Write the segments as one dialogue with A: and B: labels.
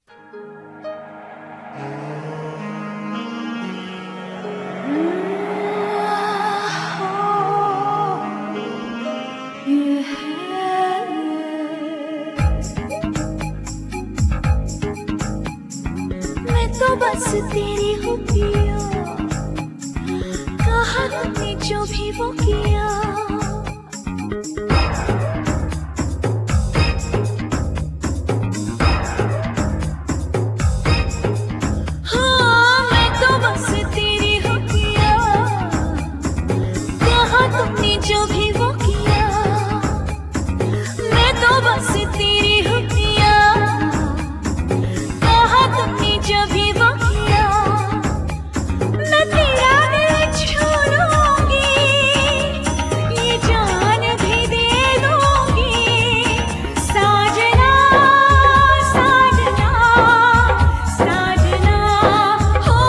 A: मैं तो बस तेरी हूँ पिया, कहा तूने जो भी वो किया। हाँ मैं तो बस तेरी हूँ पिया, कहा तुमने जो भी वो किया। मैं तो बस तेरी हूँ पिया, कहा तुमने जो भी वो किया। मैं तेरा दिल छोड़ूंगी, ये जान भी दे दूंगी। साजना साजना साजना हो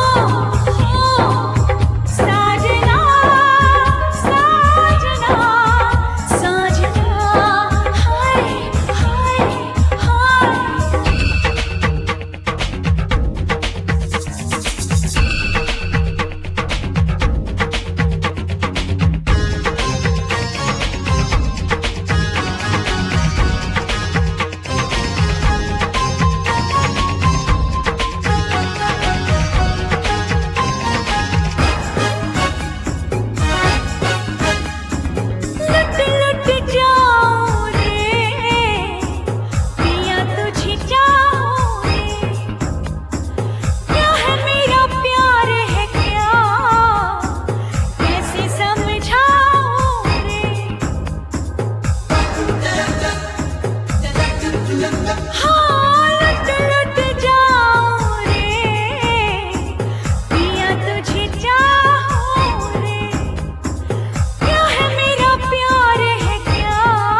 A: साजना साजना साजना हाय हाय हाय। लुट लुट जाऊं रे पिया तुझे चाहूं रे। क्या है मेरा प्यार है क्या, कैसे समझाऊं रे। हाँ लुट लुट जाऊं रे पिया तुझे चाहूं रे। क्या है मेरा प्यार है क्या,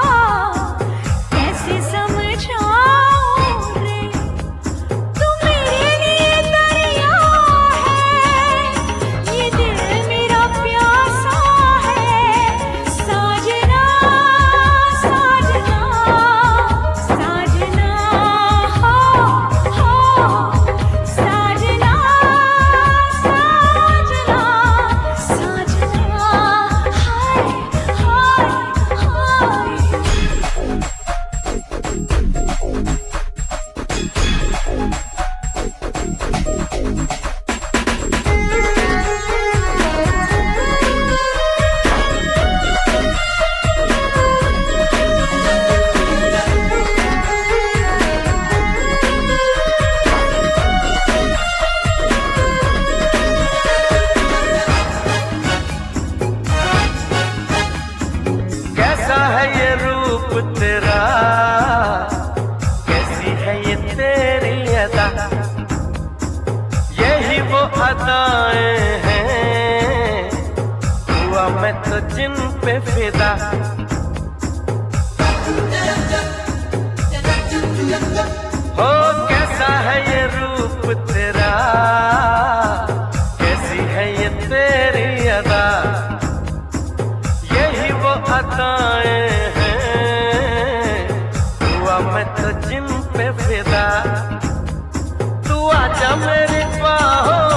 A: कैसे समझाऊं रे। तू मेरे लिए दरिया है, ये दिल मेरा प्यासा है। साजना साजना साजना हो साजना साजना साजना हाय हाय हाय।
B: कैसा है ये रूप तेरा, कैसी है ये तेरी अदा। यही वो अदाएं हैं, हुआ मैं तो जिन पे फिदा। हो कैसा है ये रूप तेरा, कैसी है ये तेरी अदा। यही वो अदाएं हैं, हुआ मैं तो जिन पे फिदा। तू आजा मेरी बाहों